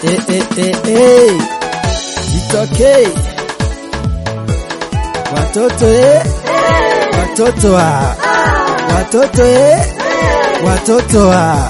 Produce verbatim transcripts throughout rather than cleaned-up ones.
Eh, eh, eh, eh. Jitokee. Watoto eh. Watoto wa. Watoto eh. Watoto wa.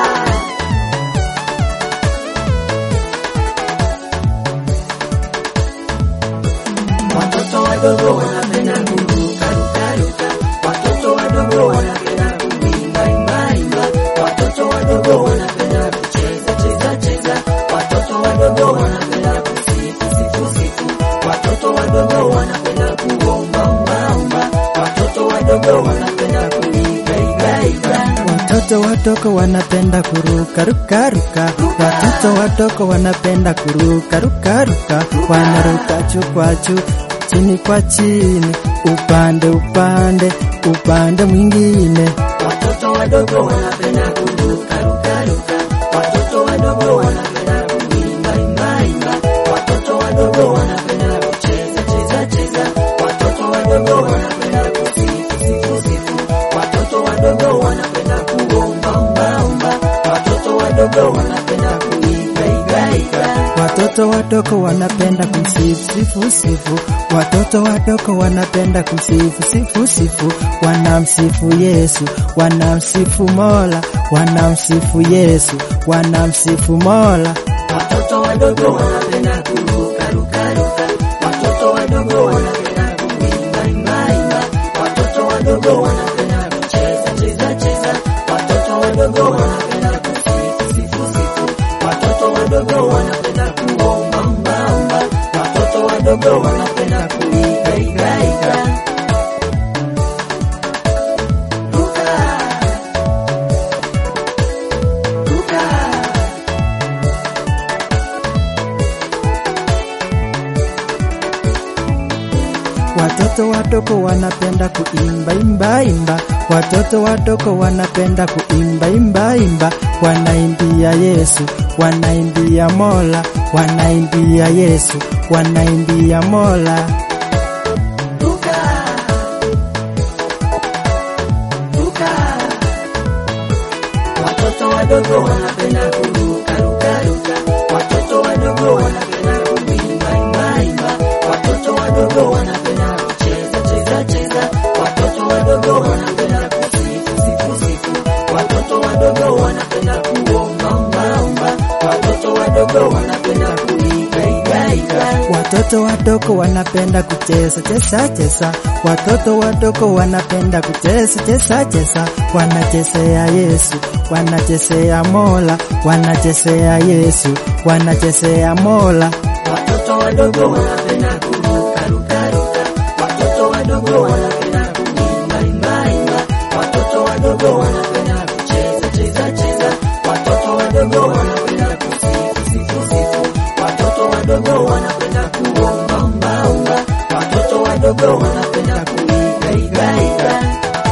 Watoto wadogo wanapenda kuruka ruka ruka. Watoto wadogo wanapenda kuimba imba imba. Watoto wadogo wanapenda kucheza cheza cheza. Watoto wadogo wanapenda kusifu sifu sifu. Watoto wadogo wanapenda kuomba omba omba. Watoto wadogo wanapenda kuiga iga iga. Watoto wadogo wanapenda kuruka ruka ruka. Watoto wadogo wanapenda kuruka ruka ruka. Wanaruka juu kwa juu, chini kwa chini, upande upande, upande mwingine. Watoto wadogo wanapenda kuruka ruka ruka. Watoto wadogo wanapenda kuimba imba imba. Watoto wadogo wanapenda kucheza cheza cheza. Watoto wadogo wanapenda kusifu sifu sifu. Watoto wadogo wanapenda kuomba omba omba. Watoto wadogo wanapenda kuiga iga iga. Watoto wadogo wanapenda kumsifu sifu sifu. Watoto wadogo wanapenda kumsifu sifu sifu. Wanamsifu Yesu, wanamsifu Mola, wanamsifu Yesu, wanamsifu Mola. Watoto wadogo wanapenda kuruka ruka ruka. Watoto wadogo wanapenda kuimba imba imba. Watoto wadogo wanapenda kucheza cheza cheza. Watoto wadogo wanapenda kusifu sifu sifu. Watoto wadogo wanapenda kuomba omba omba. Watoto wadogo wanapenda kuiga iga iga. Ruka ruka. Watoto wadogo wanapenda kuimba imba imba. Watoto wadogo wanapenda kuimba imba imba. Wanaimbia Yesu, wanaimbia Mola, wanaimbia Yesu, wanaimbia Mola. Ruka ruka. Watoto wadogo wanapenda kuruka ruka ruka. Watoto wadogo wanapenda kuimba imba imba. Watoto wadogo wanapenda kucheza cheza cheza. Watoto wadogo wanapenda kusifu sifu sifu. Watoto wadogo wanapenda kuomba omba omba. Watoto wadogo wanapenda kuiga iga iga. Watoto wadogo wanapenda kucheza cheza cheza. Watoto wadogo wanapenda kucheza cheza cheza. Wanachezea Yesu, wanachezea Mola, wanachezea Yesu, wanachezea Mola. Watoto wadogo wanapenda kuruka ruka ruka. Watoto wadogo wanapenda kuimba imba imba. Watoto wadogo wanapenda kucheza cheza cheza. Watoto wadogo wanapenda kusifu sifu sifu. Watoto wadogo wanapenda kuomba omba omba. Watoto wadogo wanapenda kuiga iga iga.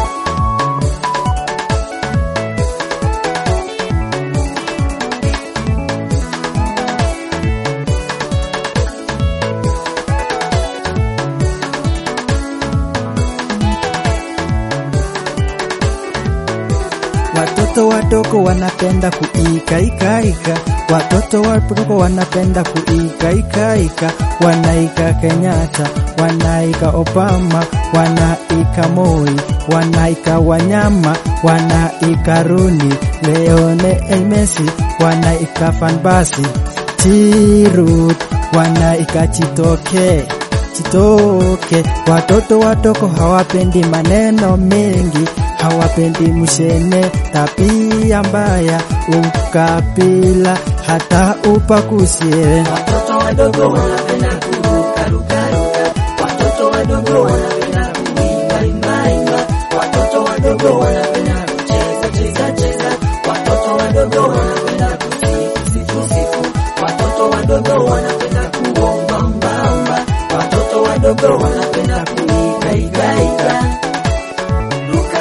Watoto wadogo wanapenda kuiga iga iga. Watoto wadogo wanapenda kuiga iga iga. Wanaiga Kenyatta, wanaiga Obama, wanaiga Moi, wanaiga Wanyama, wanaiga Rooney, Lionel Messi, wanaiga Van Basten, Giroud, wanaiga Chitoke Chitoke. Watoto wadogo hawapendi maneno mengi, hawapendi mshene, tabia mbaya, ukabila, hata upakusie. Watoto wadogo wanapenda kuruka ruka ruka. Watoto wadogo wanapenda kuimba imba imba. Watoto wadogo wanapenda kucheza cheza cheza. Watoto wadogo wanapenda kusifu sifu sifu. Watoto wadogo wanapenda kuomba omba omba. Watoto wadogo wanapenda kuiga iga iga. Ruka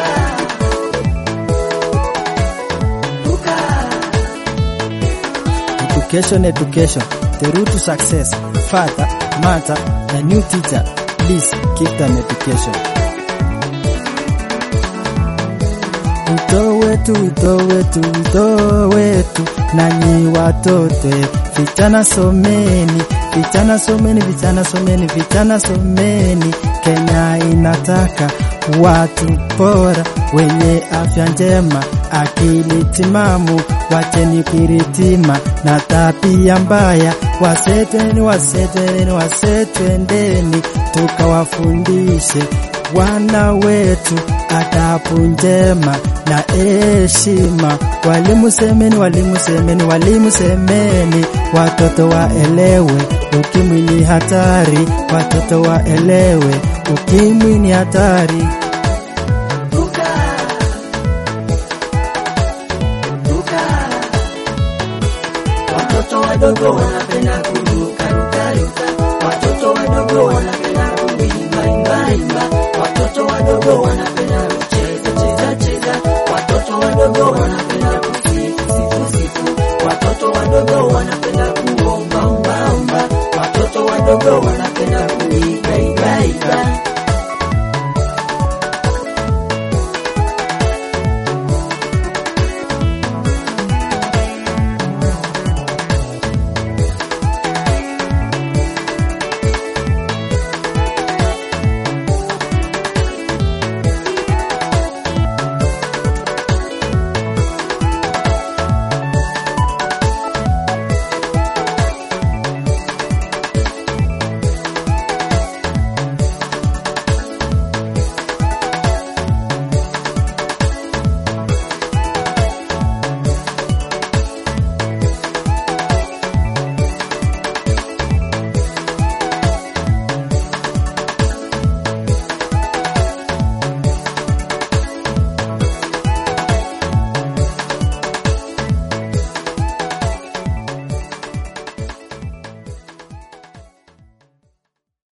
ruka. Education, education, the route to success. Father, mother, a new teacher. Please give them education. wito wetu, wito wetu, wito wetu, nanyi watoto, vijana someni, vijana someni, vijana someni, vijana someni. Kenya inataka watu bora wenye afya njema, akili timamu, wacheni kiritima na tabia mbaya. Wasetweni, wasetweni, wasetwendeni, tukawafundishe wana wetu adabu njema na heshima. Walimu semeni, walimu semeni, walimu semeni, watoto waelewe ukimwi ni hatari, watoto waelewe ukimwi ni hatari. Ruka, ruka, watoto wadogo wanapenda kuruka, ruka, ruka, watoto wadogo wanapenda kuimba, imba, imba, watoto wadogo wanapenda kucheza, cheza, cheza, watoto wadogo wanapenda